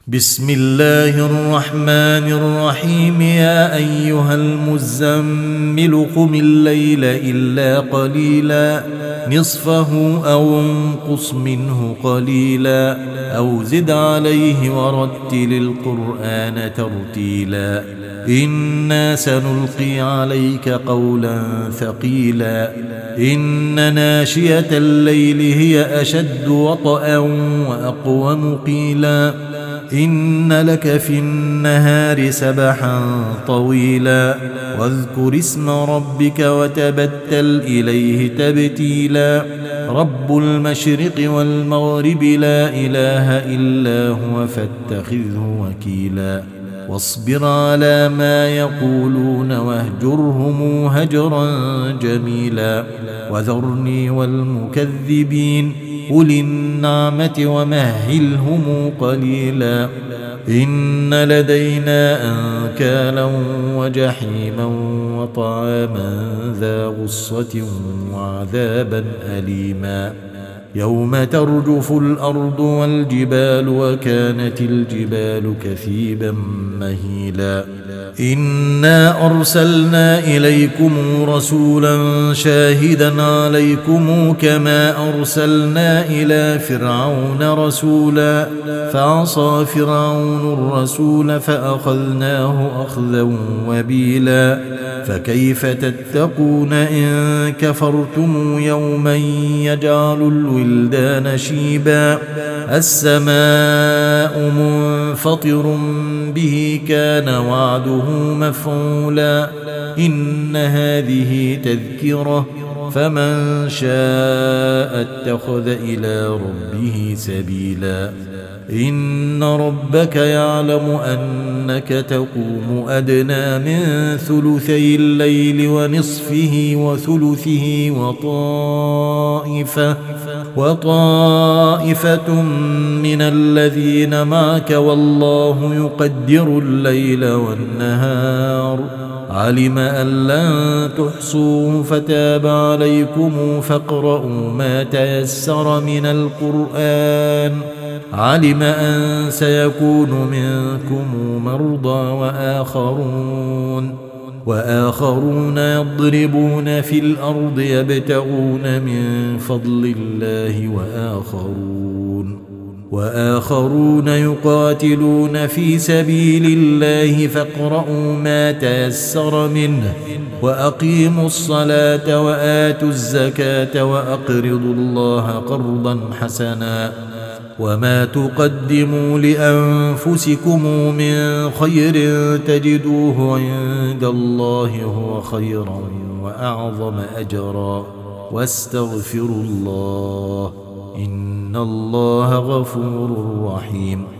بسم الله الرحمن الرحيم. يا أيها المزمل قم الليل إلا قليلا نصفه أو انقص منه قليلا أو زد عليه ورتل القرآن ترتيلا إنا سنلقي عليك قولا ثقيلا إن ناشئة الليل هي أشد وطئا وأقوم قيلا إن لك في النهار سبحا طويلا واذكر اسم ربك وتبتل إليه تبتيلا رب المشرق والمغرب لا إله إلا هو فاتخذه وكيلا واصبر على ما يقولون واهجرهم هجرا جميلا وذرني والمكذبين أولي النعمة ومهلهم قليلا إن لدينا أنكالا وجحيما وطعاما ذا غصة وعذابا أليما يوم ترجف الأرض والجبال وكانت الجبال كثيبا مهيلا إنا أرسلنا إليكم رسولا شاهدا عليكم كما أرسلنا إلى فرعون رسولا فعصى فرعون الرسول فأخذناه أخذا وبيلا فكيف تتقون إن كفرتم يوما يجعل الولدان شيبا السماء منفطر به كان وعده مفعولا إن هذه تذكرة فمن شاء اتخذ إلى ربه سبيلا إن ربك يعلم أنك تقوم أدنى من ثلثي الليل ونصفه وثلثه وطائفة من الذين معك والله يقدر الليل والنهار علم أن لن تحصوه فتاب عليكم فاقرؤوا ما تيسر من القرآن علم أن سيكون منكم مرضى وآخرون يضربون في الأرض يبتغون من فضل الله وآخرون يقاتلون في سبيل الله فاقرؤوا ما تيسر منه وأقيموا الصلاة وآتوا الزكاة وأقرضوا الله قرضا حسنا وما تقدموا لأنفسكم من خير تجدوه عند الله هو خيرا وأعظم أجرا واستغفروا الله إن الله غفور رحيم.